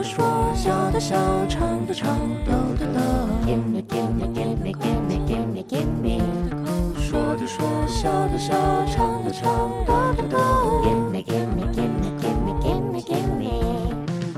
的说，笑的笑，唱的唱，抖的抖。Give me, give me, give me, give me, give me, give me。说的说，笑的笑，唱的唱，抖的抖。Give me, give me, give me, give me, give me, give me。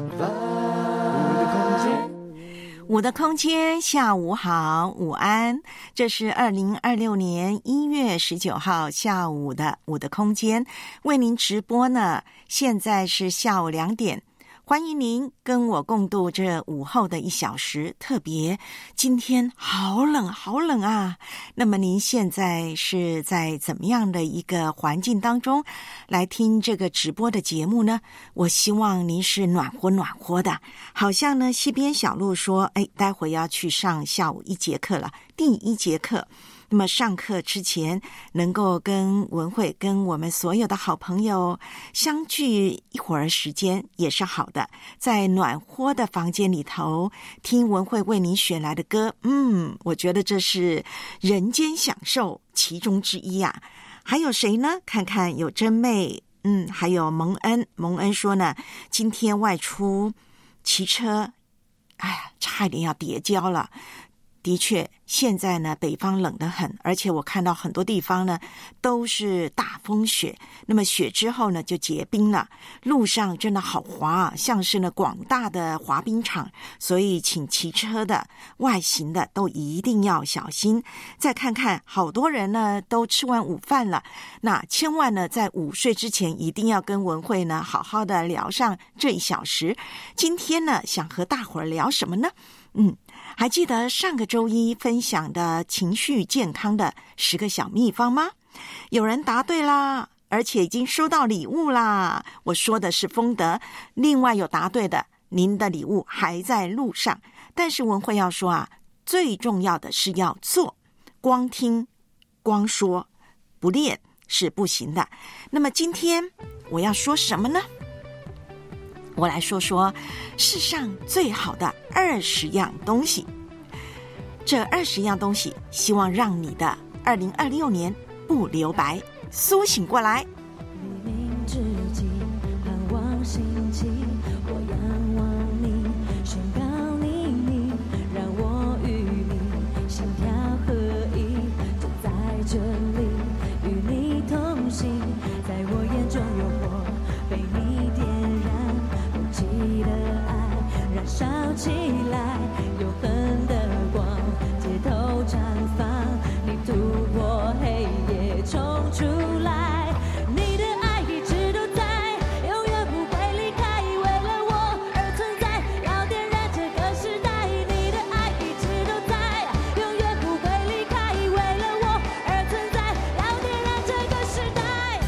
我的空间，下午好，午安。这是2026年1月19号下午的我的空间，为您直播呢。现在是下午2点。欢迎您跟我共度这午后的1小时，特别今天好冷好冷啊！那么您现在是在怎么样的一个环境当中来听这个直播的节目呢？我希望您是暖和暖和的，好像呢西边小路说，待会要去上下午1节课了，第1节课。那么上课之前能够跟文慧跟我们所有的好朋友相聚一会儿时间也是好的，在暖和的房间里头听文慧为您选来的歌，我觉得这是人间享受其中之一啊。还有谁呢？看看有真妹，还有蒙恩。蒙恩说呢，今天外出骑车，差一点要跌跤了。的确，现在呢，北方冷得很，而且我看到很多地方呢都是大风雪。那么雪之后呢，就结冰了，路上真的好滑啊，像是呢广大的滑冰场。所以，请骑车的、外行的都一定要小心。再看看，好多人呢都吃完午饭了，那千万呢在午睡之前一定要跟文慧呢好好的聊上这1小时。今天呢，想和大伙儿聊什么呢？还记得上个周一分享的情绪健康的10个小秘方吗？有人答对啦，而且已经收到礼物啦。我说的是丰德，另外有答对的，您的礼物还在路上。但是文慧要说啊，最重要的是要做，光听光说不练是不行的。那么今天我要说什么呢？我来说说世上最好的20样东西。这20样东西，希望让你的2026年不留白，苏醒过来。 黎明之际，盼望心情，我仰望你，宣告你，让我与你心跳合一，就在这里与你同行，在我眼中有火，被你点燃。记得爱燃烧起来，永恒的光，街头绽放，你突破黑夜冲出来，你的爱一直都在，永远不会离开，为了我而存在，要点燃这个时代，你的爱一直都在，永远不会离开，为了我而存在，要点燃这个时代。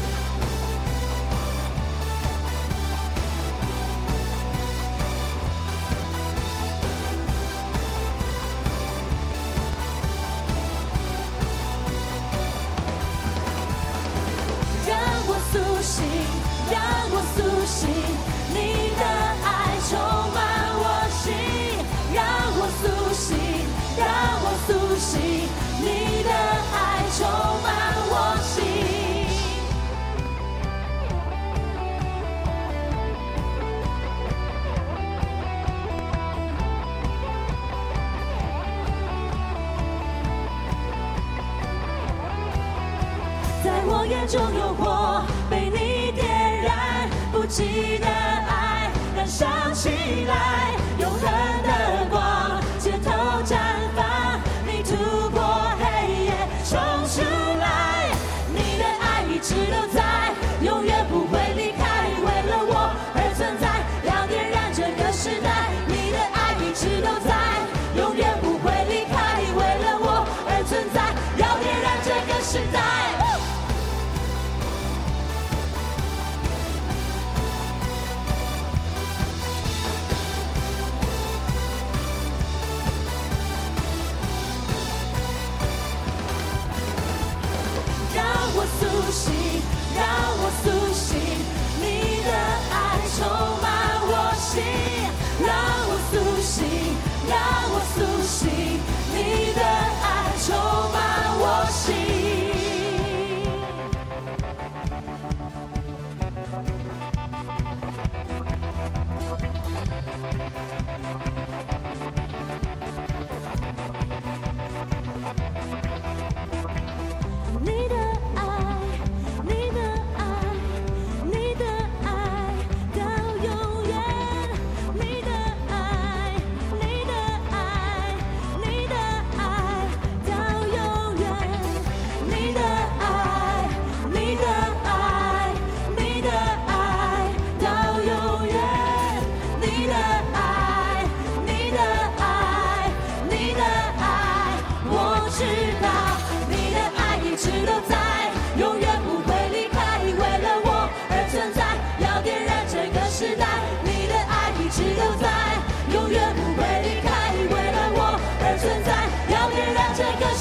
让我苏醒，你的爱充满我心。让我苏醒，让我苏醒，你的爱充满我心。在我眼中有火，被你点燃，不羁的爱燃烧起来，永恒的光，街头绽放，你突破黑夜冲出来，你的爱一直都在，永远不会离开，为了我而存在，要点燃这个时代，你的爱一直都在，永远不会离开，为了我而存在，要点燃这个时代。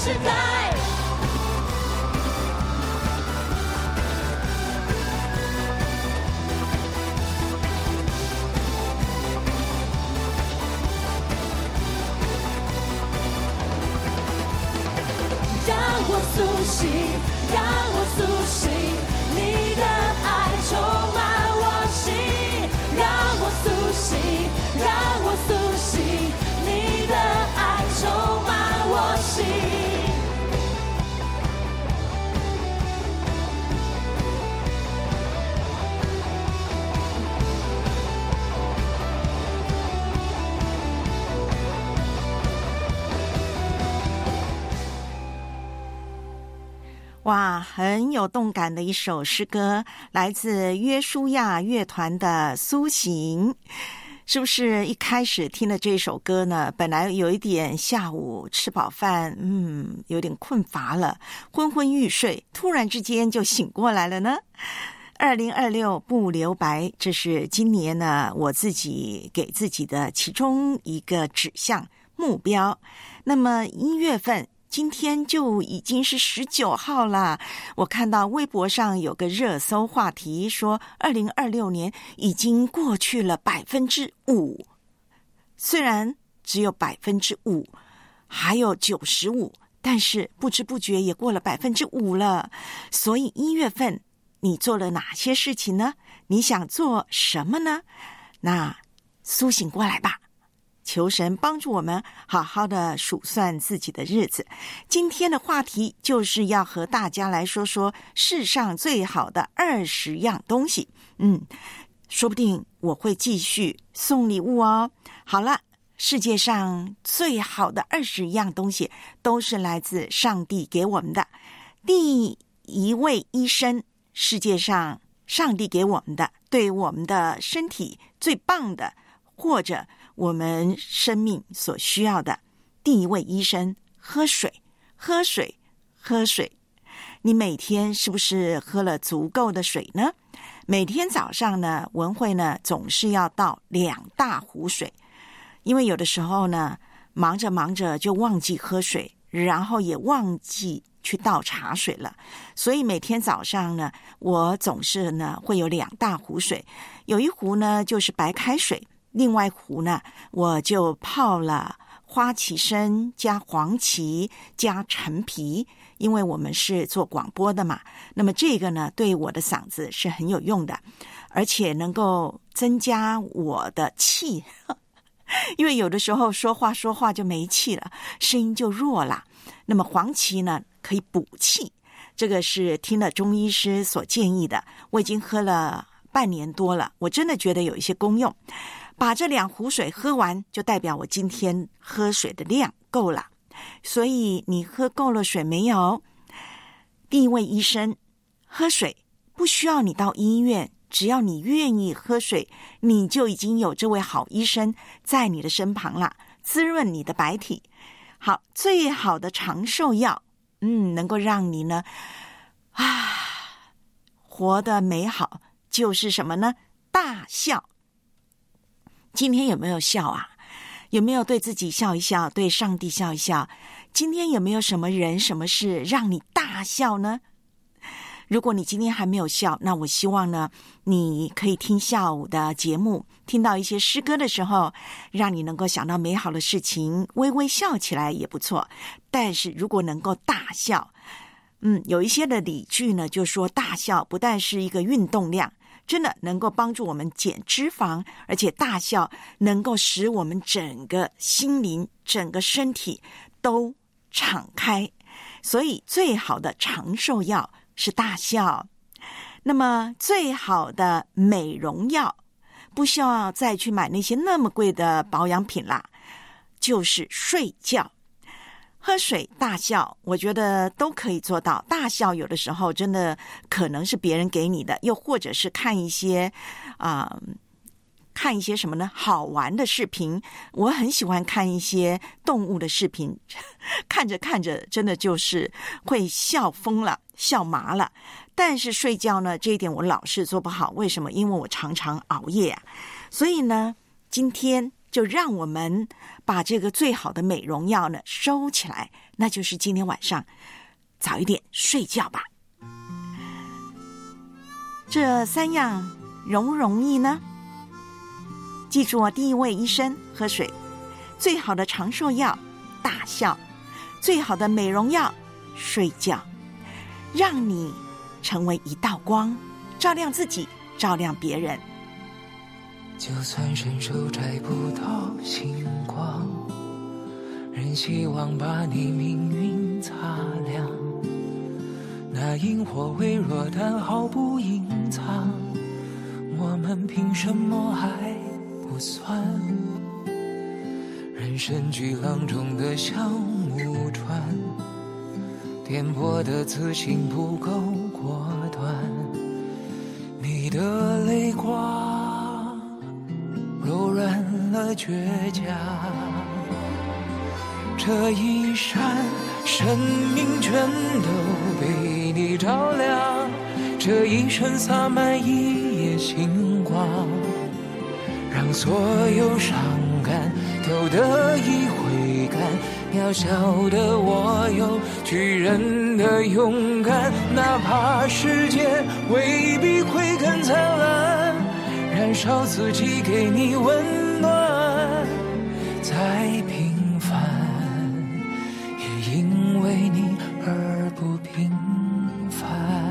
时代。让我苏醒，让我苏醒，你的爱充满我心。让我苏醒，让我苏醒，你的爱充满我心。 哇，很有动感的一首诗歌，来自约书亚乐团的《苏醒》。是不是一开始听的这首歌呢，本来有一点下午吃饱饭，有点困乏了，昏昏欲睡，突然之间就醒过来了呢？2026不留白，这是今年呢我自己给自己的其中一个指向目标。那么1月份今天就已经是19号了，我看到微博上有个热搜话题说2026年已经过去了5%，虽然只有5%，还有95%，但是不知不觉也过了5%了。所以1月份你做了哪些事情呢？你想做什么呢？那苏醒过来吧，求神帮助我们好好的数算自己的日子。今天的话题就是要和大家来说说世上最好的20样东西。说不定我会继续送礼物哦。好了，世界上最好的20样东西都是来自上帝给我们的。第一位医生，世界上上帝给我们的，对我们的身体最棒的，或者我们生命所需要的第一位医生，喝水，喝水，喝水。你每天是不是喝了足够的水呢？每天早上呢，文慧呢总是要倒2大壶水，因为有的时候呢，忙着忙着就忘记喝水，然后也忘记去倒茶水了，所以每天早上呢，我总是呢会有2大壶水，有一壶呢就是白开水，另外一壶呢我就泡了花旗参加黄芪加陈皮，因为我们是做广播的嘛，那么这个呢对我的嗓子是很有用的，而且能够增加我的气因为有的时候说话就没气了，声音就弱了。那么黄芪呢可以补气，这个是听了中医师所建议的，我已经喝了半年多了，我真的觉得有一些功用。把这2壶水喝完，就代表我今天喝水的量够了。所以你喝够了水没有？第一位医生，喝水不需要你到医院，只要你愿意喝水，你就已经有这位好医生在你的身旁了，滋润你的白体。好，最好的长寿药，能够让你呢活得美好，就是什么呢？大笑。今天有没有笑啊？有没有对自己笑一笑，对上帝笑一笑？今天有没有什么人什么事让你大笑呢？如果你今天还没有笑，那我希望呢，你可以听下午的节目，听到一些诗歌的时候，让你能够想到美好的事情，微微笑起来也不错。但是如果能够大笑，有一些的理据呢，就说大笑不但是一个运动量，真的能够帮助我们减脂肪，而且大笑能够使我们整个心灵、整个身体都敞开。所以最好的长寿药是大笑。那么最好的美容药，不需要再去买那些那么贵的保养品啦，就是睡觉。喝水大笑，我觉得都可以做到。大笑有的时候真的可能是别人给你的，又或者是看一些什么呢？好玩的视频。我很喜欢看一些动物的视频，看着看着真的就是会笑疯了，笑麻了。但是睡觉呢，这一点我老是做不好。为什么？因为我常常熬夜啊。所以呢，今天就让我们把这个最好的美容药呢收起来，那就是今天晚上早一点睡觉吧。这3样容不容易呢？记住啊，第一位，医生，喝水；最好的长寿药，大笑；最好的美容药，睡觉。让你成为一道光，照亮自己，照亮别人。 就算伸手摘不到星光，仍希望把你命运擦亮。那萤火微弱但毫不隐藏，我们凭什么还不算？人生巨浪中的小木船，颠簸的自信不够果断。你的泪光柔软了倔强，这一闪生命全都被你照亮，这一生洒满一夜星光，让所有伤感都得以回甘。渺小的我有巨人的勇敢，哪怕世界未必会更灿烂，燃烧自己给你温暖。再平凡也因为你而不平凡。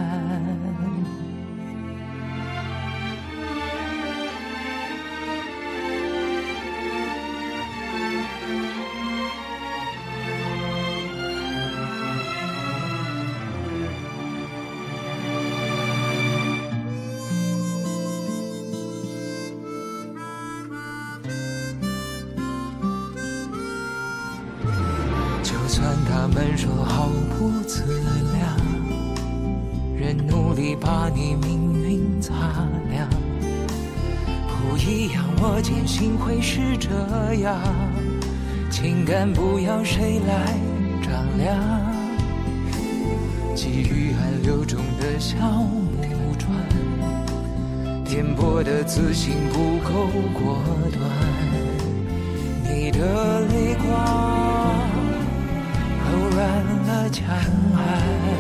他们说毫不自量，仍努力把你命运擦亮。不一样，我坚信会是这样，情感不要谁来丈量。给予暗流中的小木船，颠簸的自信不够果断。你的泪光柔软了墙岸，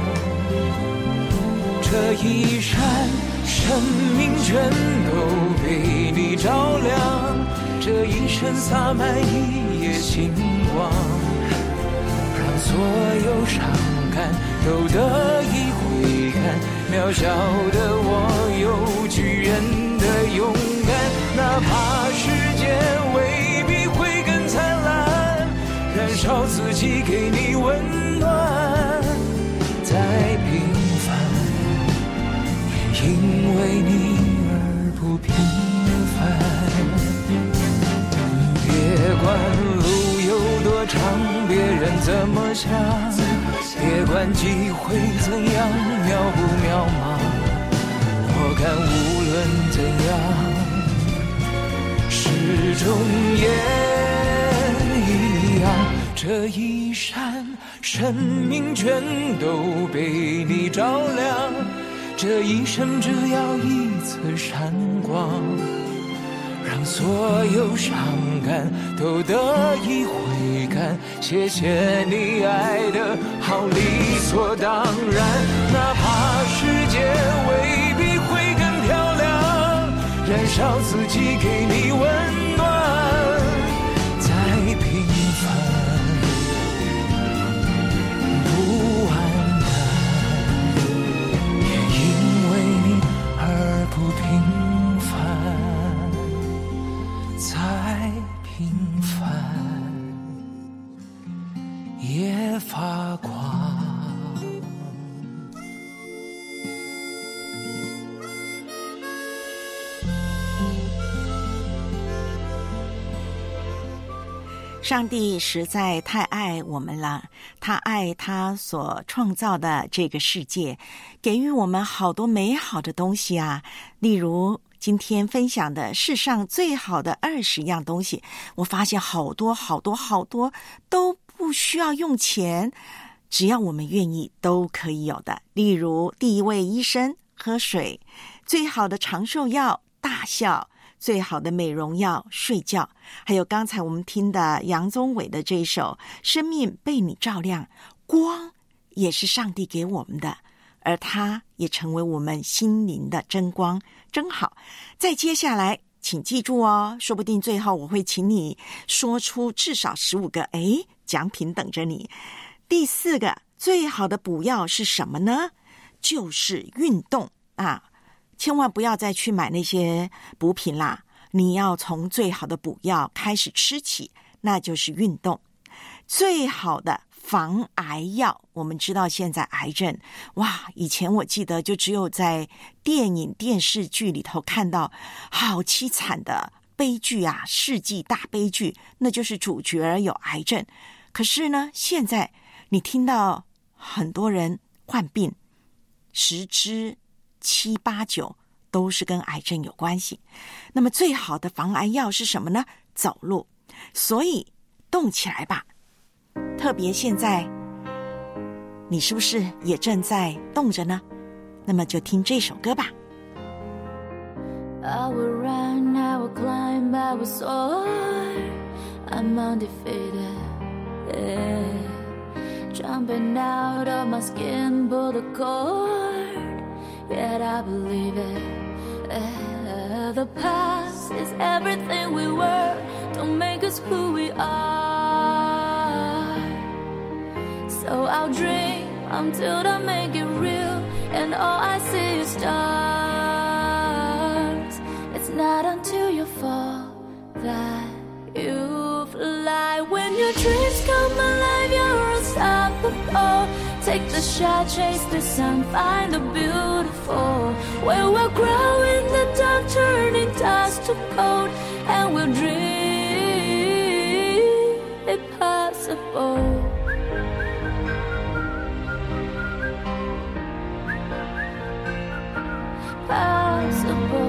这一闪生命全都被你照亮，这一生洒满一夜星光，让所有伤感都得以回甘。渺小的我有巨人的勇敢，哪怕世界未必会更灿烂，燃烧自己给你温暖。再平凡也因为你而不平凡。别管路有多长，别人怎么想，别管机会怎样渺不渺茫，我看无论怎样始终也一样。这一闪生命全都被你照亮，这一生只要一次闪光，让所有伤感都得以回甘。谢谢你爱的好理所当然，哪怕世界未必会更漂亮，燃烧自己给你温暖。再平凡不安淡，也因为你而不平凡。再平凡也发光。 上帝实在太爱我们了，他爱他所创造的这个世界，给予我们好多美好的东西啊，例如今天分享的世上最好的20样东西，我发现好多都不需要用钱，只要我们愿意都可以有的。例如第一位医生，喝水；最好的长寿药，大笑； 最好的美容药睡觉，还有刚才我们听的杨宗纬的这一首生命被你照亮，光也是上帝给我们的，而它也成为我们心灵的真光，真好。再接下来请记住哦，说不定最后我会请你说出至少15个奖品等着你。第4个，最好的补药是什么呢？就是运动啊！千万不要再去买那些补品啦，你要从最好的补药开始吃起，那就是运动。最好的防癌药，我们知道现在癌症，哇，以前我记得就只有在电影电视剧里头看到好凄惨的悲剧啊，世纪大悲剧，那就是主角有癌症。可是呢，现在你听到很多人患病，10之7、8、9都是跟癌症有关系。那么最好的防癌药是什么呢？走路。所以动起来吧，特别现在你是不是也正在动着呢？那么就听这首歌吧。 I will run, I will climb, I will soar, I'm undefeated, yeah. Jumping out of my skin, pull the cord, yet I believe it, yeah. The past is everything we were, don't make us who we are. So I'll dream until I make it real, and all I see is stars. It's not until you fall that you fly. When your dreams come alive, you're unstoppable. Take the shot, chase the sun, find the beautiful. Where we'll grow in the dark, turning dust to gold, and we'll dream impossible. Possible.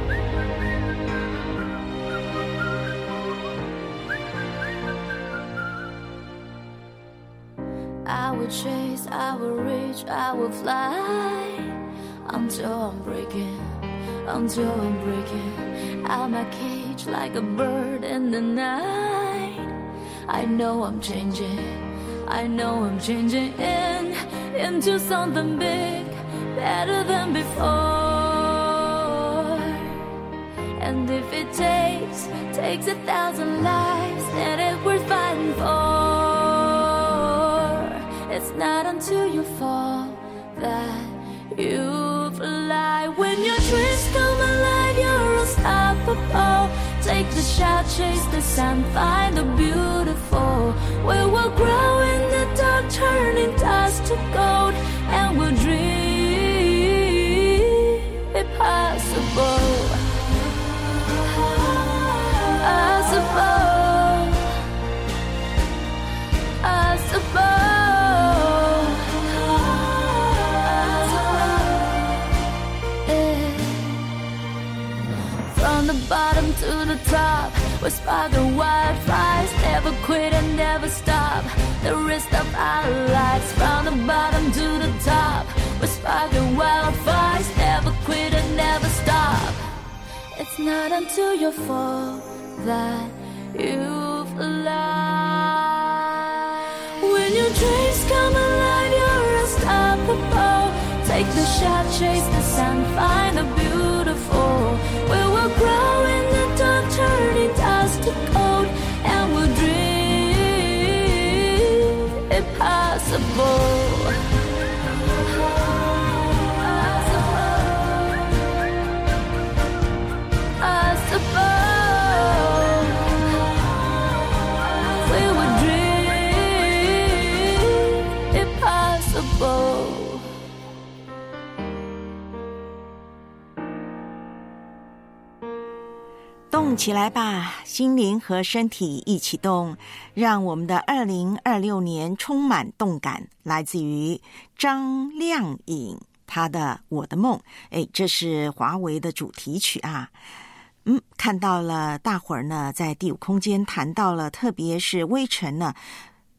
I will chase, I will reach, I will fly until I'm breaking, until I'm breaking out my cage like a bird in the night. I know I'm changing, I know I'm changing into something big, better than before. And if it takes 1,000 lives, then it's worth fighting for. It's not until you fall that you fly. When your dreams come alive, you're unstoppable. Take the shot, chase the sun, find the beautiful. We will grow in the dark, turning dust to gold, and we'll dream impossible. Possible, possible, yeah. From the bottom to the top, we're sparking wildfires. Never quit and never stop the rest of our lives. From the bottom to the top, we're sparking wildfires. Never quit and never stop. It's not until you fall that you fly. When your dreams come alive, you're unstoppable. Take the shot, chase the sun, find the beautiful. We will grow in the dark, turning dust to gold, and we'll dream impossible. We would dream impossible. 动起来吧，心灵和身体一起动，让我们的2026年充满动感。来自于张靓颖，她的《我的梦》，这是华为的主题曲啊。看到了大伙儿呢，在第5空间谈到了，特别是微尘呢，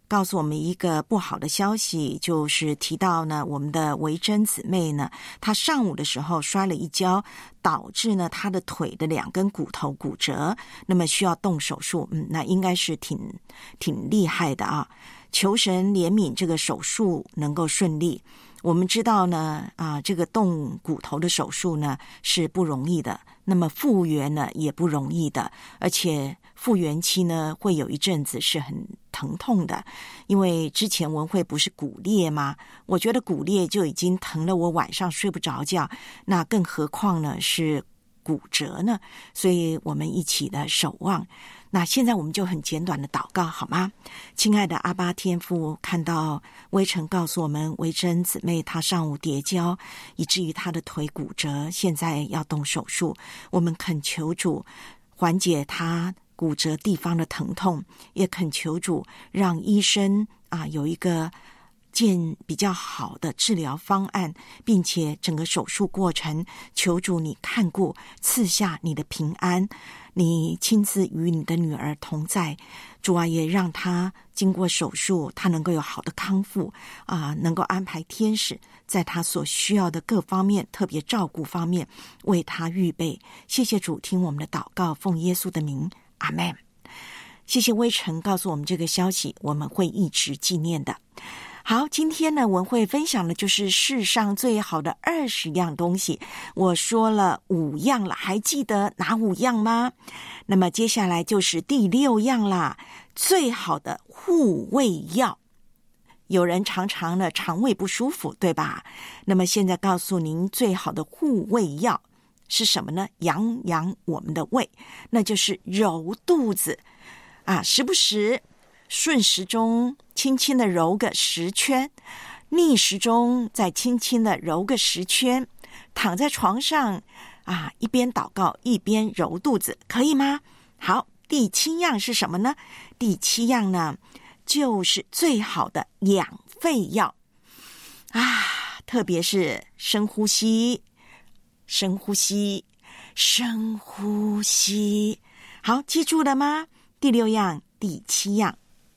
告诉我们一个不好的消息，就是提到呢，我们的维珍姊妹呢，她上午的时候摔了一跤，导致呢她的腿的2根骨头骨折，那么需要动手术。那应该是挺厉害的啊！求神怜悯，这个手术能够顺利。我们知道呢，这个动骨头的手术呢是不容易的，那么复原呢也不容易的，而且复原期呢会有一阵子是很疼痛的，因为之前文慧不是骨裂吗？我觉得骨裂就已经疼了，我晚上睡不着觉，那更何况呢是骨折呢？所以我们一起的守望。那现在我们就很简短的祷告好吗？亲爱的阿爸天父，看到微尘告诉我们维珍姊妹她上午跌跤，以至于她的腿骨折，现在要动手术，我们恳求主缓解她骨折地方的疼痛，也恳求主让医生有一个比较好的治疗方案，并且整个手术过程求主你看顾，赐下你的平安，你亲自与你的女儿同在。主啊，也让她经过手术，她能够有好的康复能够安排天使在她所需要的各方面，特别照顾方面为她预备。谢谢主，听我们的祷告，奉耶稣的名，阿们。谢谢微尘告诉我们这个消息，我们会一直纪念的。好，今天呢，文慧分享的就是世上最好的20样东西。我说了5样了，还记得哪5样吗？那么接下来就是第6样啦，最好的护胃药。有人常常呢肠胃不舒服，对吧？那么现在告诉您，最好的护胃药是什么呢？养我们的胃，那就是揉肚子时不时顺时钟轻轻的揉个10圈，逆时钟再轻轻的揉个10圈，躺在床上一边祷告一边揉肚子，可以吗？好，第7样是什么呢？第7样呢，就是最好的养肺药特别是深呼吸，深呼吸，深呼吸。好，记住了吗？第6样，第7样。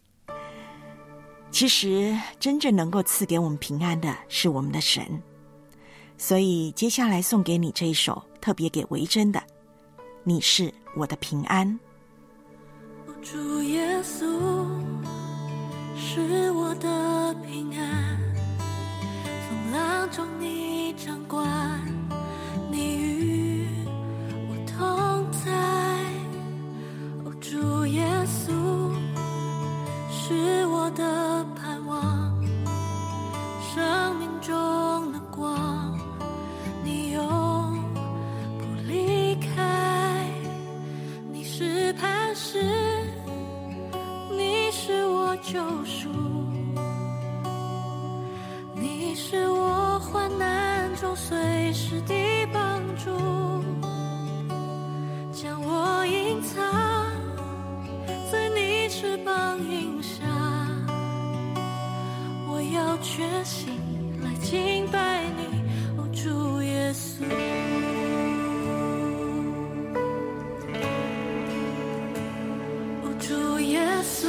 其实真正能够赐给我们平安的是我们的神，所以接下来送给你这一首特别给维珍的，你是我的平安。 主耶稣是我的平安，风浪中你掌管，你与我同在。主耶稣是我的盼望，生命中的光，你永不离开。你是磐石，你是我救赎，你是我患难中随时的帮助，将我隐藏在你翅膀荫下，我要全心来敬拜你，主耶稣。主耶稣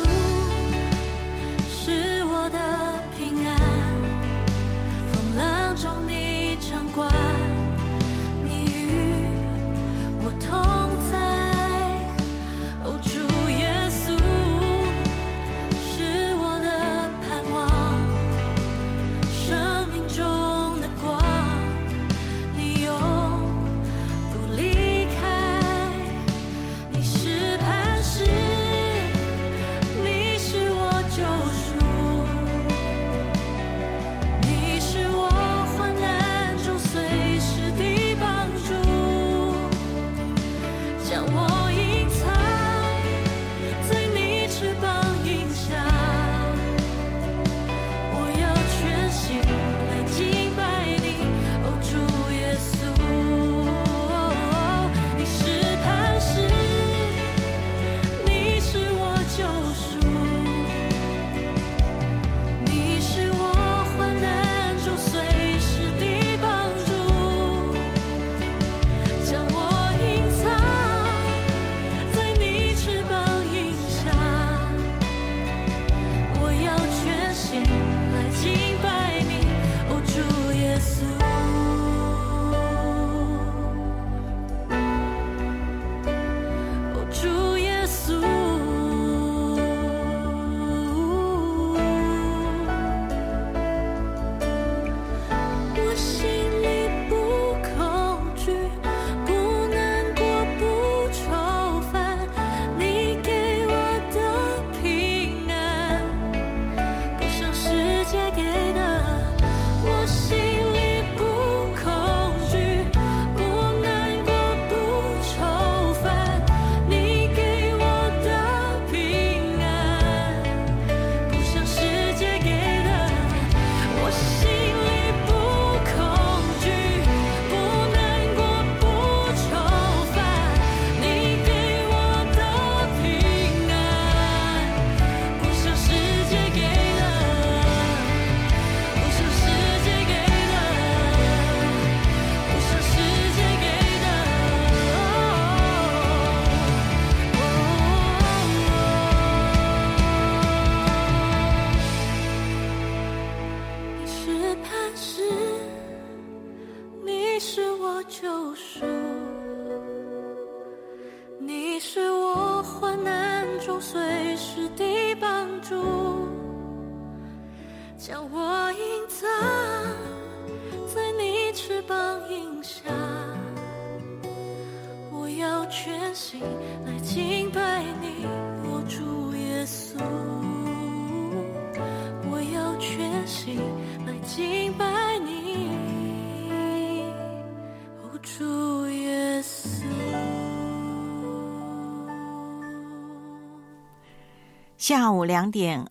是我的平安，风浪中你掌管，你与我同在。主耶稣是我的盼望，生命中的光，你永不离开。你是磐石，你是我救赎，你是我患难中随时的帮助，将我隐藏在你翅膀荫下，我要全心来敬拜你，主耶稣。你是磐石，你是我救赎，你是我患难中随时的帮助，将我隐藏将我隐藏在你翅膀荫下，我要全心来敬拜你，我主耶稣，我要全心来敬拜你，我主耶稣。 下午2点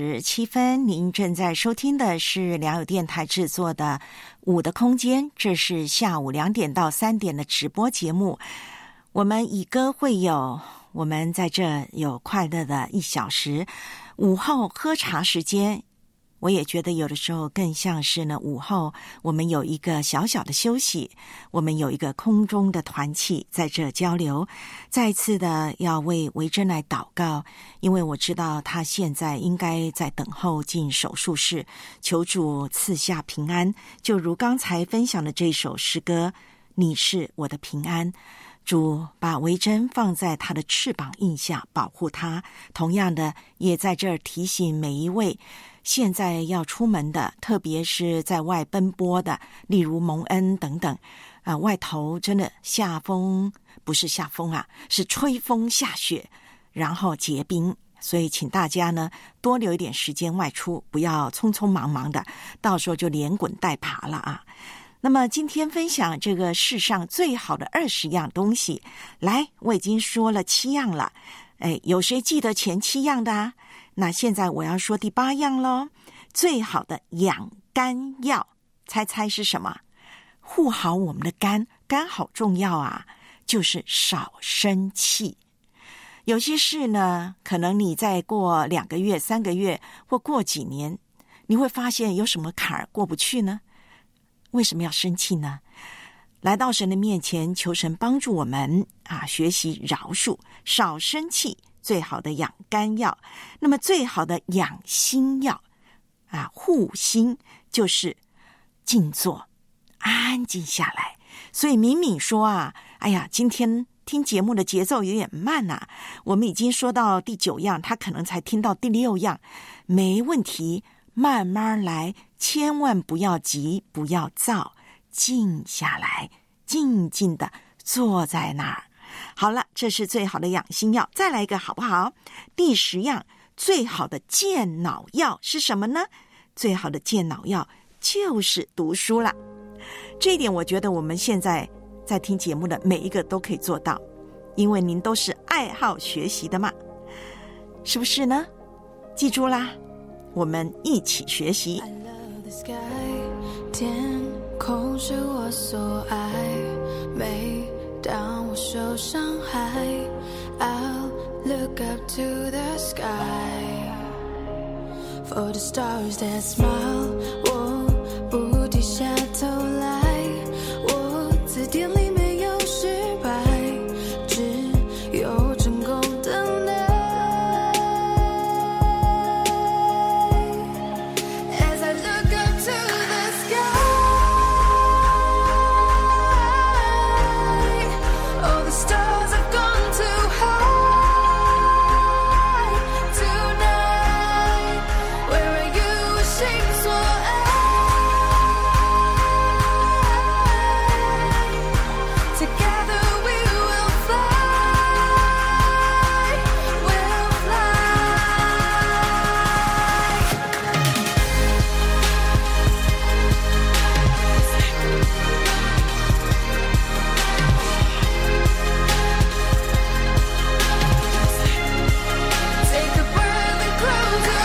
27分，您正在收听的是良友电台制作的我的空间，这是下午2点到3点的直播节目。我们以歌会友，我们在这有快乐的1小时，午后喝茶时间。我也觉得有的时候更像是呢，午后我们有一个小小的休息，我们有一个空中的团契在这交流。再一次的要为维珍来祷告，因为我知道他现在应该在等候进手术室，求主赐下平安。就如刚才分享的这首诗歌，你是我的平安，主把维珍放在他的翅膀荫下保护他。同样的也在这儿提醒每一位现在要出门的，特别是在外奔波的，例如蒙恩等等外头真的下风，不是下风啊，是吹风下雪，然后结冰，所以请大家呢多留一点时间外出，不要匆匆忙忙的，到时候就连滚带爬了啊。那么今天分享这个世上最好的20样东西，来，我已经说了7样了，有谁记得前7样的啊？那现在我要说第8样咯，最好的养肝药，猜猜是什么？护好我们的肝，肝好重要啊，就是少生气。有些事呢，可能你再过2个月、3个月或过几年，你会发现有什么坎儿过不去呢？为什么要生气呢？来到神的面前，求神帮助我们学习饶恕，少生气，最好的养肝药。那么最好的养心药护心，就是静坐，安静下来。所以敏敏说哎呀，今天听节目的节奏有点慢我们已经说到第9样，他可能才听到第6样，没问题，慢慢来，千万不要急，不要躁，静下来，静静的坐在那儿。好了，这是最好的养心药。再来一个好不好？第10样，最好的健脑药是什么呢？最好的健脑药就是读书了。这一点我觉得我们现在在听节目的每一个都可以做到，因为您都是爱好学习的嘛，是不是呢？记住啦，我们一起学习。 I love the sky， 天空是我所爱，每当我受伤害 I'll look up to the sky For the stars that smile 我不低下头来，我字典里没有失败，只有成功等待。 As I look up to the sky All the stars have gone too high tonight Where are you wishing for Together we will fly We'll Take the world and close your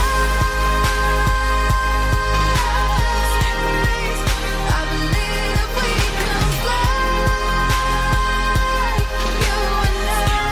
eyes I believe we can fly You and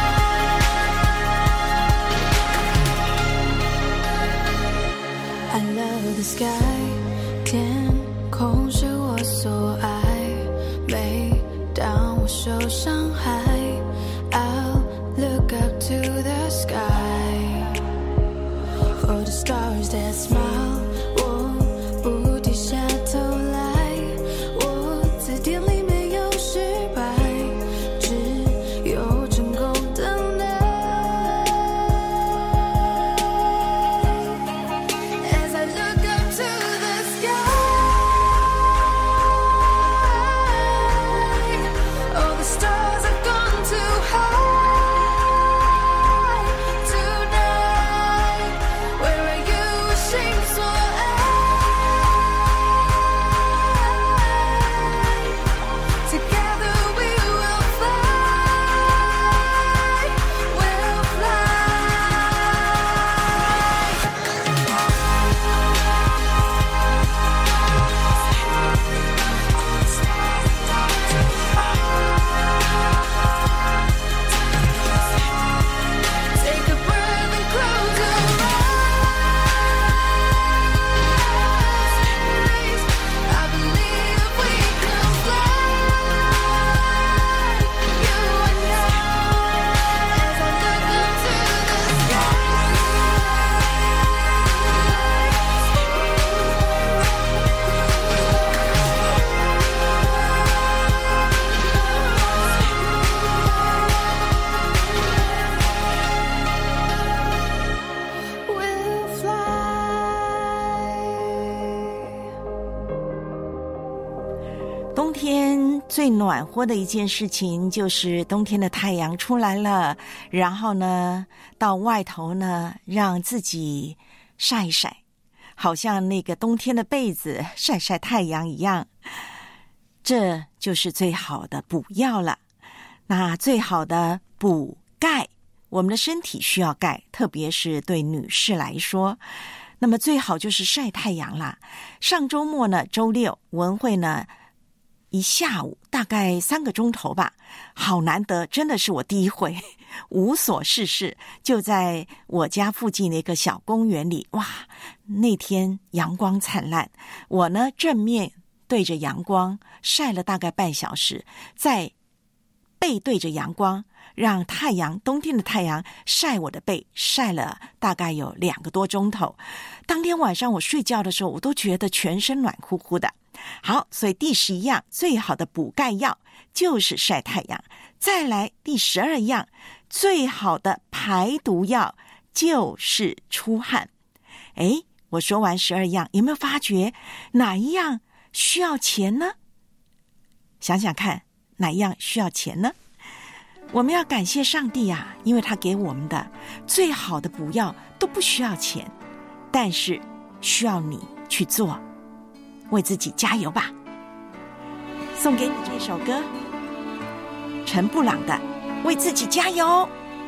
I love the sky 天空是我所爱，每当我受伤害 I'll look up to the sky For the stars that smile 我不低下头来，我字典里没有失败，只有成功等待。 As I look up 最暖和的一件事情就是冬天的太阳出来了，然后呢，到外头呢，让自己晒一晒，好像那个冬天的被子晒晒太阳一样。这就是最好的补药了。那最好的补钙，我们的身体需要钙，特别是对女士来说，那么最好就是晒太阳啦。上周末呢，周六文慧呢一下午大概3个钟头吧，好难得，真的是我第一回无所事事，就在我家附近的一个小公园里。哇，那天阳光灿烂，我呢正面对着阳光晒了大概半小时，再背对着阳光，让太阳，冬天的太阳晒我的背，晒了大概有2个多钟头。当天晚上我睡觉的时候，我都觉得全身暖乎乎的。好，所以第11样最好的补钙药就是晒太阳。再来第12样最好的排毒药就是出汗。诶，我说完12样，有没有发觉哪一样需要钱呢？想想看，哪一样需要钱呢？我们要感谢上帝啊，因为他给我们的最好的补药都不需要钱，但是需要你去做，为自己加油吧。送给你这首歌，陈布朗的《为自己加油》。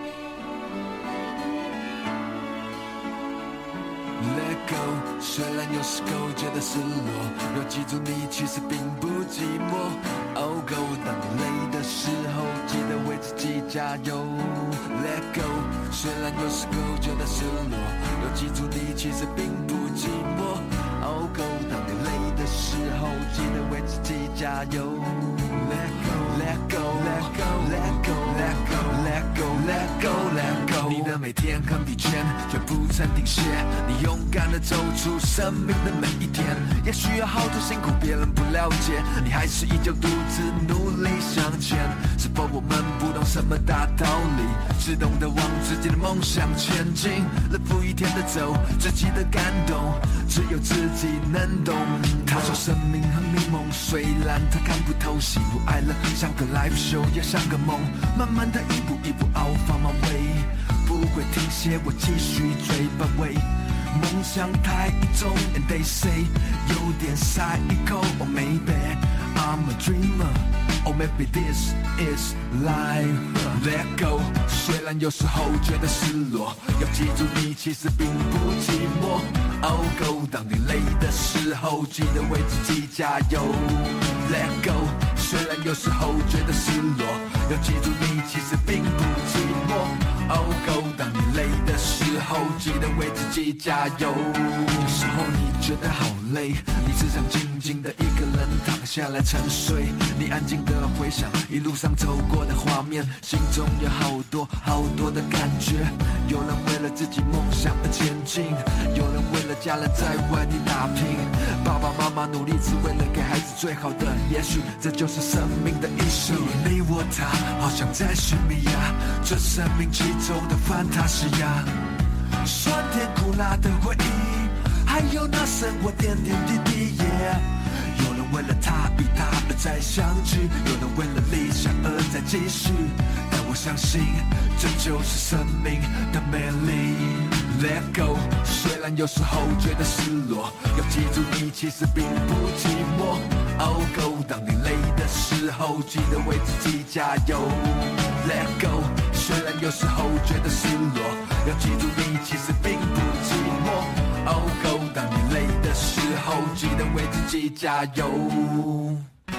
虽然有时候觉得失落，要记住你其实并不寂寞。Oh go， 当你累的时候，记得为自己加油。Let go， 虽然有时候觉得失落，要记住你其实并不寂寞。Oh go， 当你累的时候，记得为自己加油。Let go，Let go，Let go，Let go，Let go，Let go，Let go，Let go。你的每天很疲倦，却不曾停歇，你勇敢地走出生命的每一天。也许有好多辛苦别人不了解，你还是依旧独自努力向前。是否我们不懂什么大道理，只懂得往自己的梦想前进，日复一天的走，自己的感动只有自己能懂。他说生命很迷蒙，虽然他看不透，喜怒哀乐像个 live show 也像个梦，慢慢的一步一步 Alpha my way， 不会停歇，我继续追本位。梦想太重 and they say 有点psycho or maybe I'm a dreamer or maybe this is life。 Let go， 虽然有时候觉得失落，要记住你其实并不寂寞。Oh go， 当你累的时候，记得为自己加油。Let go， 虽然有时候觉得失落，要记住你其实并不寂寞。Oh go， 当你累的时候，记得为自己加油。有时候你觉得好累，你只想静静的一个人躺下来沉睡，你安静的回想一路上走过的画面，心中有好多好多的感觉。有人为了自己梦想而前进，有人为了家人在外地打拼，爸爸妈妈努力只为了给孩子最好的，也许这就是生命的艺术。你我他好像在寻觅呀，这生命其中的范塔西亚，酸甜苦辣的回忆，还有那生活点点滴滴。有人为了他与他而在相聚，有人为了理想而在继续，但我相信这就是生命的美丽。Let go， 虽然有时候觉得失落，要记住你其实并不寂寞。Oh go， 当你累的时候，记得为自己加油。Let go， 虽然有时候觉得失落，要记住你其实并不寂寞。Oh go， 当你累的时候，记得为自己加油。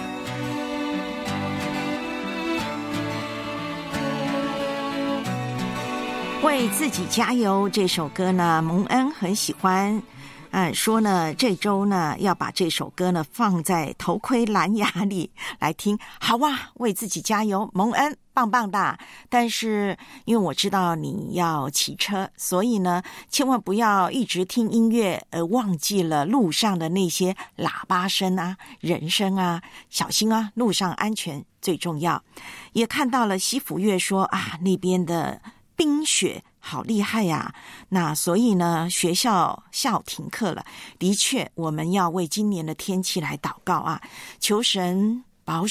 为自己加油这首歌呢，蒙恩很喜欢，说呢这周呢要把这首歌呢放在头盔蓝牙里来听。好啊，为自己加油，蒙恩棒棒的。但是因为我知道你要骑车，所以呢千万不要一直听音乐而忘记了路上的那些喇叭声啊、人声啊，小心啊，路上安全最重要。也看到了西府月说啊，那边的冰雪好厉害呀，那所以呢学校下午停课了。的确我们要为今年的天气来祷告啊，求神保守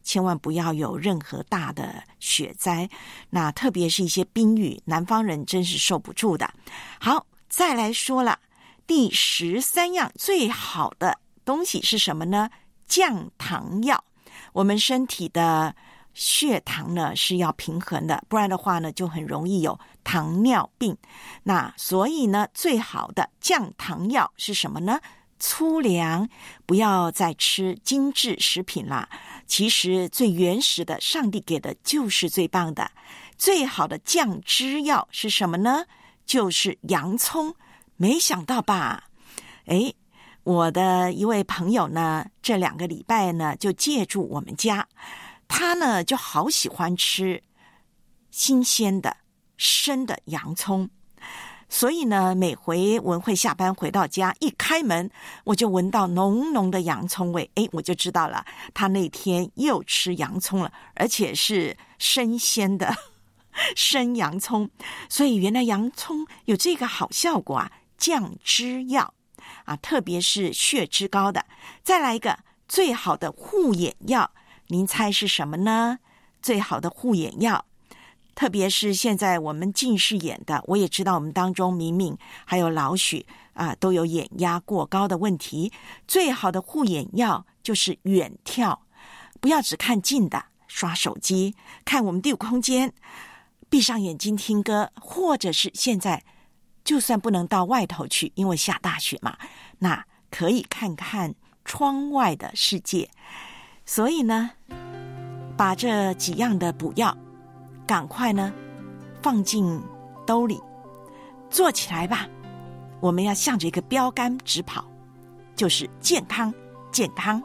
千万不要有任何大的雪灾，那特别是一些冰雨，南方人真是受不住的。好，再来说了，第13样最好的东西是什么呢？降糖药。我们身体的血糖呢是要平衡的，不然的话呢就很容易有糖尿病。那所以呢，最好的降糖药是什么呢？粗粮，不要再吃精致食品啦。其实最原始的上帝给的就是最棒的。最好的降脂药是什么呢？就是洋葱。没想到吧？我的一位朋友呢，这2个礼拜呢就借住我们家，他呢就好喜欢吃新鲜的生的洋葱，所以呢每回文慧下班回到家，一开门我就闻到浓浓的洋葱味，我就知道了，他那天又吃洋葱了，而且是生鲜的生洋葱。所以原来洋葱有这个好效果啊，降脂药特别是血脂高的。再来一个最好的护眼药，您猜是什么呢？最好的护眼药，特别是现在我们近视眼的，我也知道我们当中明明还有老许都有眼压过高的问题。最好的护眼药就是远眺，不要只看近的，刷手机，看我们第5空间，闭上眼睛听歌，或者是现在就算不能到外头去，因为下大雪嘛，那可以看看窗外的世界。所以呢，把这几样的补药赶快呢放进兜里，做起来吧。我们要向着一个标杆直跑，就是健康，健康。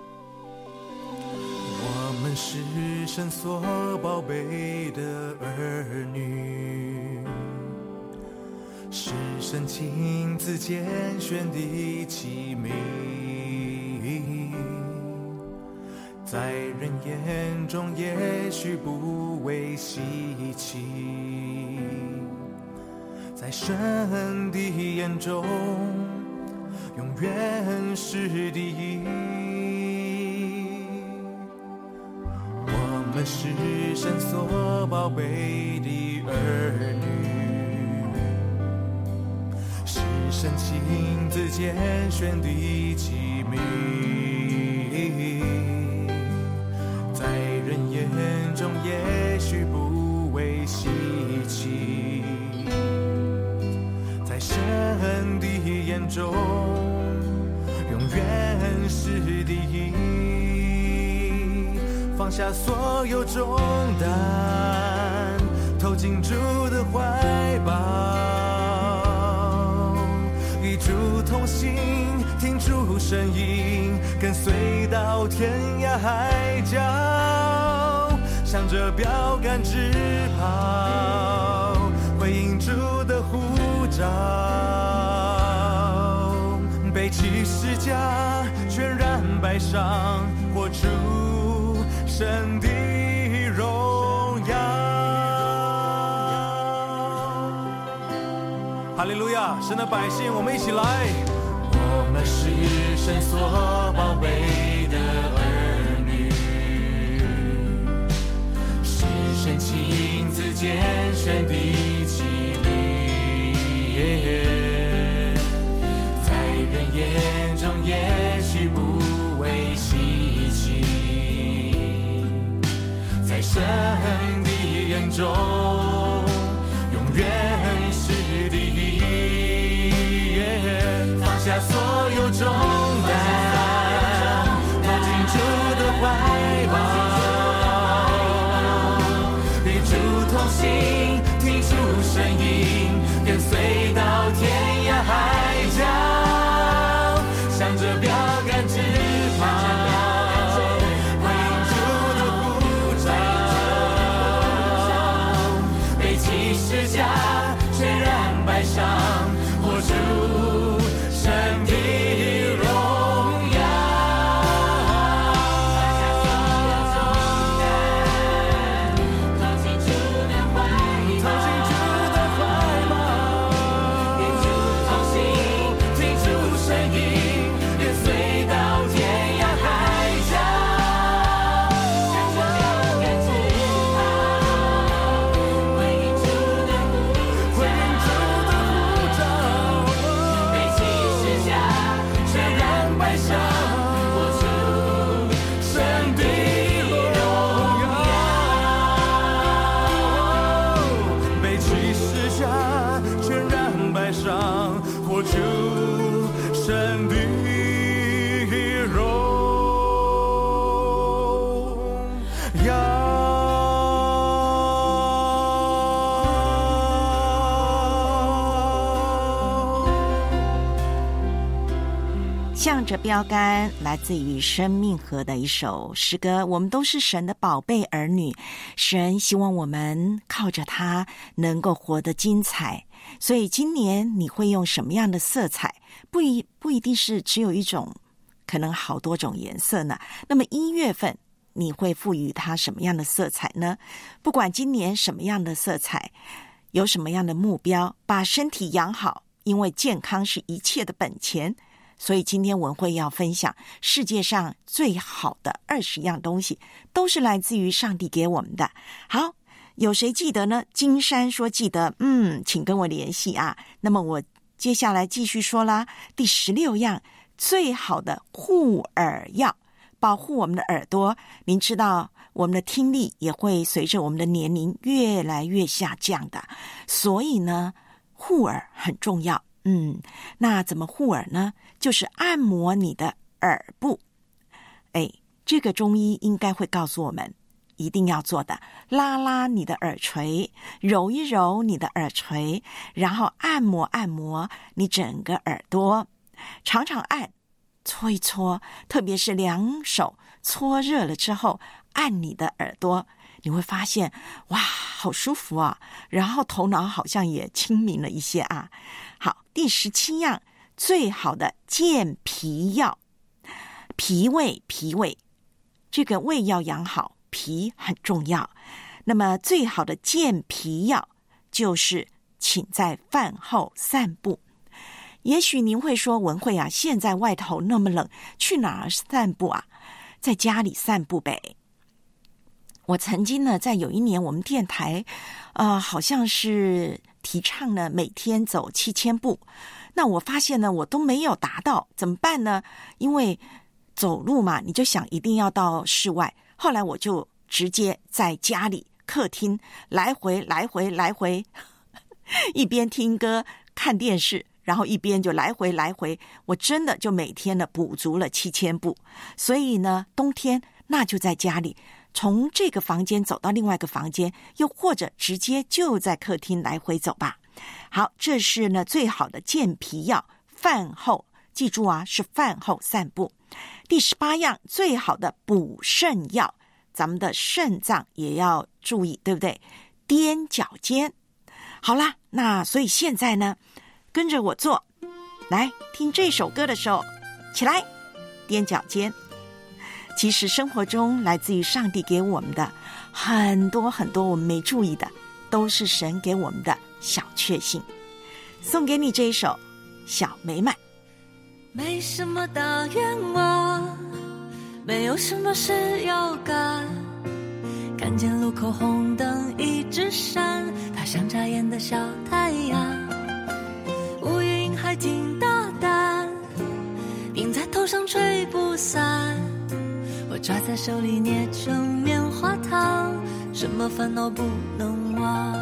我们是神所宝贝的儿女，是神亲自拣选的器皿，在人眼中也许不为稀奇，在神的眼中永远是第一。我们是神所宝贝的儿女，是神亲自拣选的器皿，在人眼中也许不为稀奇，在神的眼中永远是第一。放下所有重担，投进主的怀抱，与主同行，听主声音，跟随到天涯海角，向着标杆直跑，回应主的呼召，背起十架，全然摆上，活出神的荣耀。哈利路亚！神的百姓，我们一起来。我们是神所宝贝的儿女，是神亲自拣选的器皿，在人眼中也许不为稀奇，在神的眼中永远是第一。放下所有重担，投进主的怀抱，与主同行，听主声音，跟随到天涯海角，向着标杆直跑，十架全然摆上，活出神的荣耀。投进主的怀抱，与主同行，听主声音，跟随到天涯海角，向着向着标杆，来自于生命河的一首诗歌。我们都是神的宝贝儿女，神希望我们靠着他能够活得精彩。所以今年你会用什么样的色彩？不一定是只有一种，可能好多种颜色呢。那么1月份你会赋予它什么样的色彩呢？不管今年什么样的色彩，有什么样的目标，把身体养好，因为健康是一切的本钱。所以今天文慧要分享世界上最好的20样东西，都是来自于上帝给我们的。好，有谁记得呢？金山说记得，请跟我联系啊。那么我接下来继续说啦。第16样，最好的护耳药，保护我们的耳朵。您知道我们的听力也会随着我们的年龄越来越下降的，所以呢护耳很重要。那怎么护耳呢？就是按摩你的耳部。这个中医应该会告诉我们一定要做的，拉拉你的耳垂，揉一揉你的耳垂，然后按摩按摩你整个耳朵，常常按，搓一搓，特别是2手搓热了之后按你的耳朵，你会发现哇好舒服啊，然后头脑好像也清明了一些啊。好，第17样，最好的健脾药。脾胃这个胃要养好，脾很重要。那么最好的健脾药就是请在饭后散步。也许您会说，文慧啊，现在外头那么冷，去哪儿散步啊？在家里散步呗。我曾经呢，在有一年我们电台好像是提倡呢每天走7000步，那我发现呢我都没有达到，怎么办呢？因为走路嘛，你就想一定要到室外，后来我就直接在家里客厅来回一边听歌看电视，然后一边就来回，我真的就每天呢补足了7000步。所以呢冬天那就在家里，从这个房间走到另外一个房间，又或者直接就在客厅来回走吧。好，这是呢最好的健脾药，饭后，记住啊，是饭后散步。第18样，最好的补肾药，咱们的肾脏也要注意，对不对？踮脚尖。好啦，那所以现在呢，跟着我做，来听这首歌的时候，起来踮脚尖。其实生活中来自于上帝给我们的很多很多我们没注意的，都是神给我们的小确幸。送给你这一首小美满。 没什么大愿望，没有什么事要干，看见路口红灯一直闪，它像眨眼的小太阳，乌云还挺大胆，顶在头上吹不散，我抓在手里捏成棉花糖，什么烦恼不能忘。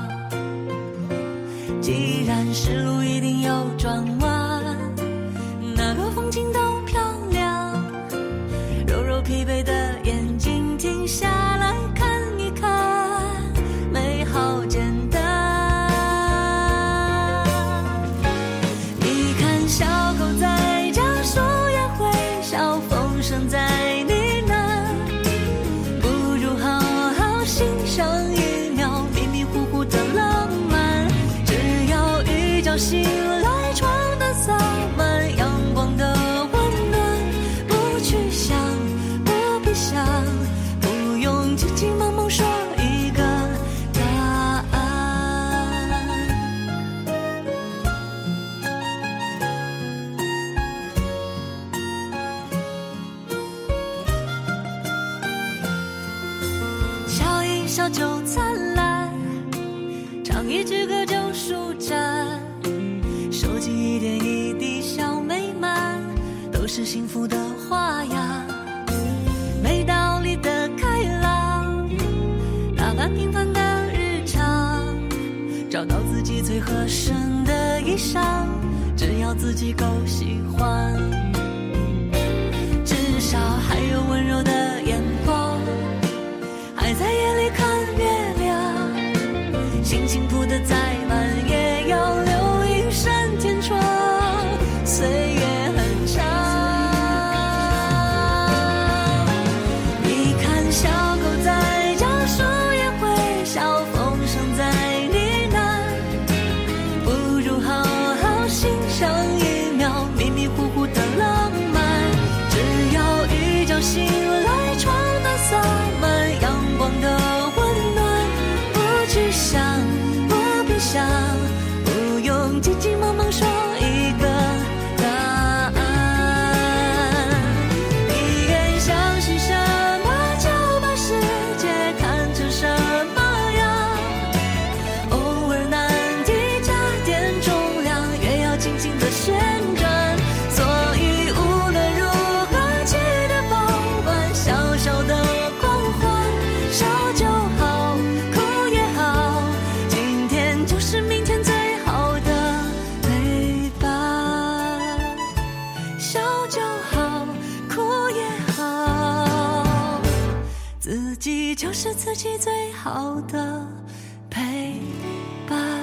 既然是路一定要转弯，哪个风景都漂亮，揉揉疲惫的眼睛，停下来看一看，美好简单。你看小狗在家，树叶会笑，风声在呢喃，不如好好欣赏一秒迷迷糊糊的浪漫。只要一觉醒来，床单洒满阳光的温暖，不去想，不必想，不用急急忙忙说一个答案。笑一笑就灿烂，唱一支歌就舒展，收集一点一滴小美满，都是幸福的花样。没道理的开朗，打扮平凡的日常，找到自己最合身的衣裳，只要自己够喜欢。至少还有温柔的眼光，还在夜里看月亮，心情谱得再慢也要留一扇天窗，岁月很长。 急急忙忙说一个答案。你愿相信什么，就把世界看成什么样。偶尔难题加点重量，越要轻轻地旋转。所以无论如何去的甭管，小小的狂欢，笑就好，哭也好，今天就是明天最好的陪伴。笑就好，哭也好，自己就是自己最好的陪伴。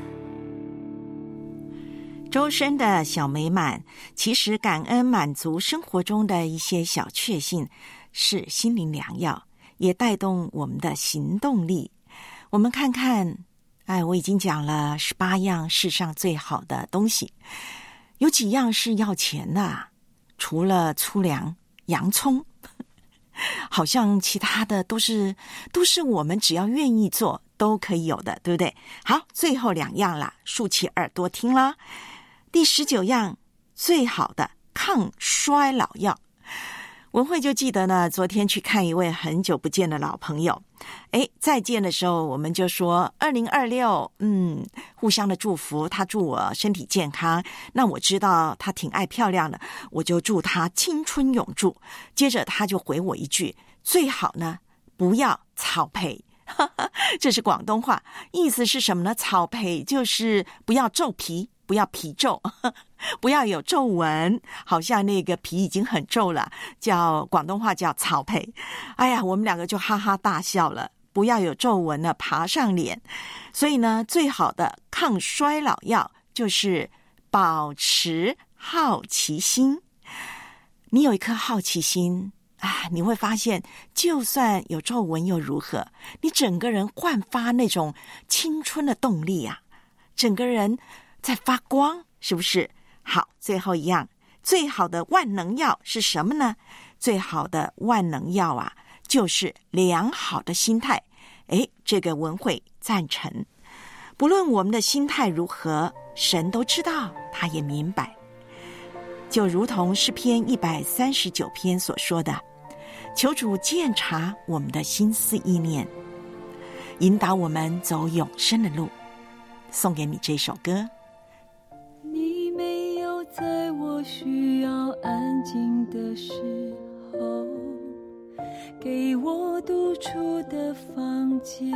周深的小美满，其实感恩满足生活中的一些小确幸，是心灵良药，也带动我们的行动力。我们看看，我已经讲了18样世上最好的东西，有几样是要钱的，除了粗粮、洋葱，好像其他的都是我们只要愿意做都可以有的，对不对？好，最后2样啦，竖起耳朵听啦。第19样，最好的抗衰老药。文慧就记得呢，昨天去看一位很久不见的老朋友，再见的时候我们就说2026，互相的祝福，他祝我身体健康，那我知道他挺爱漂亮的，我就祝他青春永驻。接着他就回我一句，最好呢不要草培。这是广东话，意思是什么呢？草培就是不要皱皮，不要皮皱，不要有皱纹，好像那个皮已经很皱了，广东话叫草培。我们2个就哈哈大笑了，不要有皱纹呢爬上脸。所以呢，最好的抗衰老药就是保持好奇心。你有一颗好奇心，你会发现就算有皱纹又如何，你整个人焕发那种青春的动力啊，整个人在发光，是不是？好，最后一样，最好的万能药是什么呢？最好的万能药啊，就是良好的心态。这个文慧赞成。不论我们的心态如何，神都知道，他也明白。就如同诗篇139篇所说的，求主鉴察我们的心思意念，引导我们走永生的路。送给你这首歌。 你没有在我需要安静的时候，给我独处的房间。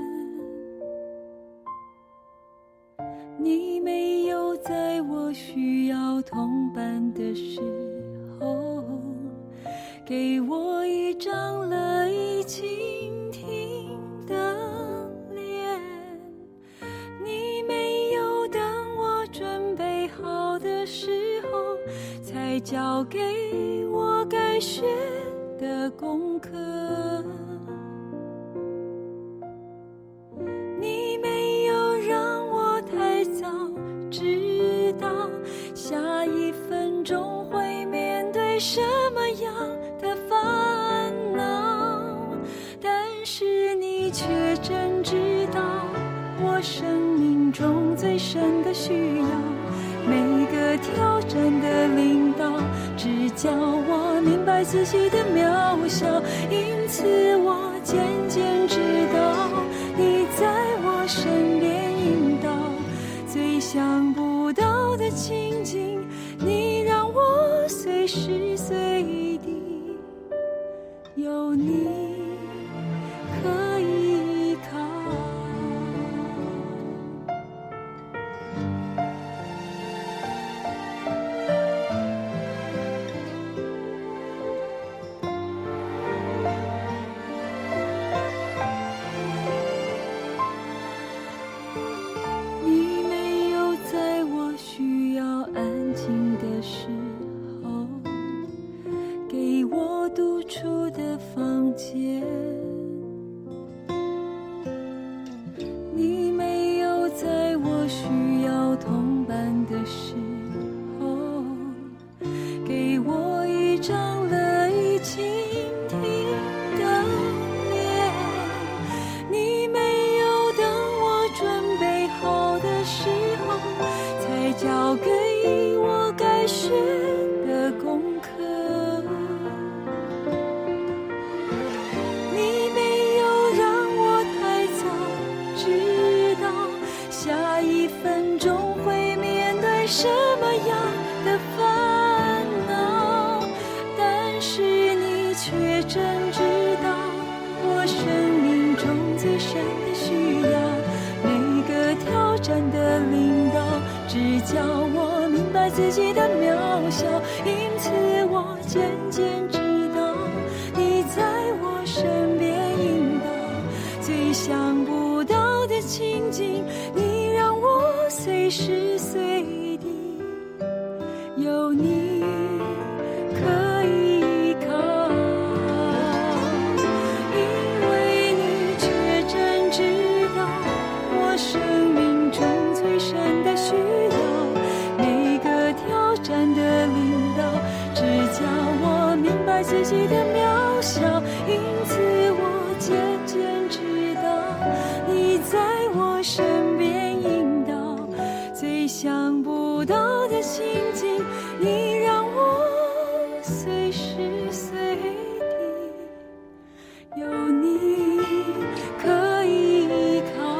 你没有在我需要同伴的时候，给我一张乐意倾听的脸。你没有等我准备好的时候，才交给我该学的功课。你没有让我太早知道下一分钟会面对什么样的烦恼，但是你却真知道我生命中最深的需要。每个挑战的领导只叫我明白自己的渺小，因此我渐渐知道你在我身边引导，最想不到的情景，你让我随时随地有你可以依靠。你没有在我需要安静的时候，给我独处的房间。你没有在我需要同伴的时候，给我一张乐意倾听的脸。你没有等我准备好的时候， 1分钟会面对什么样的烦恼，但是你却真知道我生命中最深的需要。每个挑战的领导只叫我明白自己的渺小，因此我渐渐知道你在我身边引导，最想不到的情景，你让我随时随地有你可以依靠，因为你却真知道我生命中最深的需要。每个挑战的领导只叫我明白自己的渺小，因此我渐渐知道你在我身边引导，最想不到的情景，你让我随时随地有你可以依靠。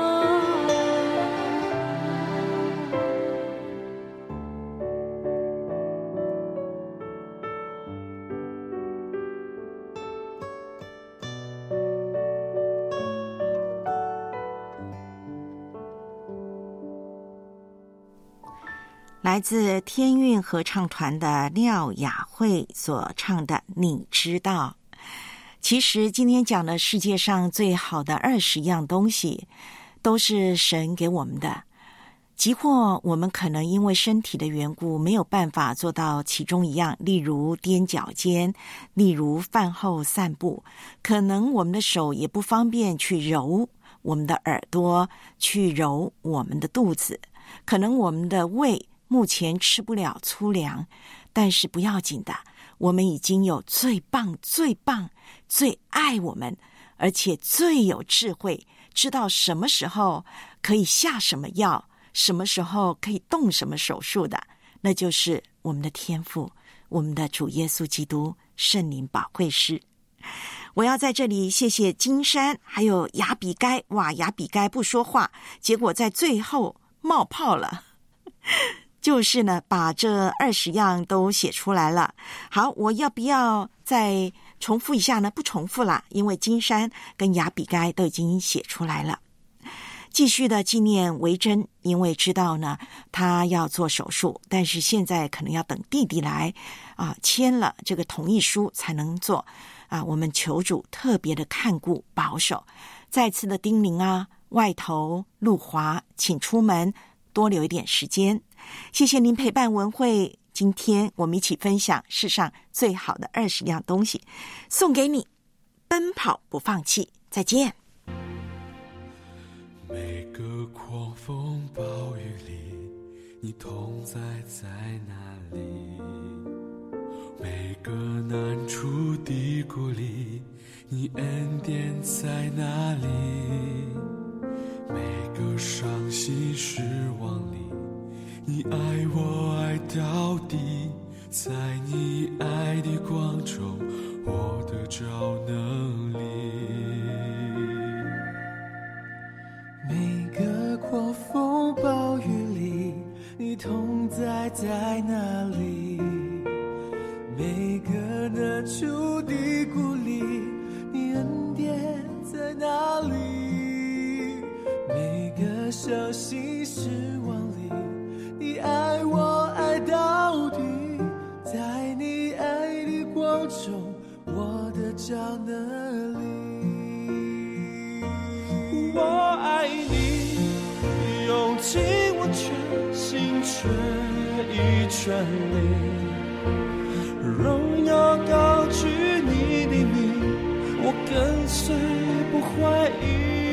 来自天韵合唱团的廖雅慧所唱的《你知道》。其实今天讲的世界上最好的20样东西，都是神给我们的。即或我们可能因为身体的缘故没有办法做到其中一样，例如踮脚尖，例如饭后散步，可能我们的手也不方便去揉我们的耳朵，去揉我们的肚子，可能我们的胃目前吃不了粗粮，但是不要紧的，我们已经有最棒、最棒、最爱我们，而且最有智慧，知道什么时候可以下什么药，什么时候可以动什么手术的，那就是我们的天父，我们的主耶稣基督圣灵保惠师。我要在这里谢谢金山还有雅比该，哇，雅比该不说话，结果在最后冒泡了。就是呢，把这20样都写出来了。好，我要不要再重复一下呢？不重复啦，因为金山跟雅比该都已经写出来了。继续的纪念维珍，因为知道呢他要做手术，但是现在可能要等弟弟来签了这个同意书才能做我们求主特别的看顾保守。再次的叮咛外头路滑，请出门多留一点时间。谢谢您陪伴文慧，今天我们一起分享世上最好的20样东西，送给你，奔跑不放弃。再见。 每个狂风暴雨里，你同在在哪里？每个难处低谷里，你恩典在哪里？每个伤心失望里，你爱我爱到底，在你爱的光中，我得着能力。每个狂风暴雨里，你同在在哪里？每个难处的谷里，你恩典在哪里？每个伤心失望里，你爱我爱到底，在你爱的光中，我得着能力。我爱你，用尽我全心全意全力，荣耀高举你的名，我跟随不怀疑。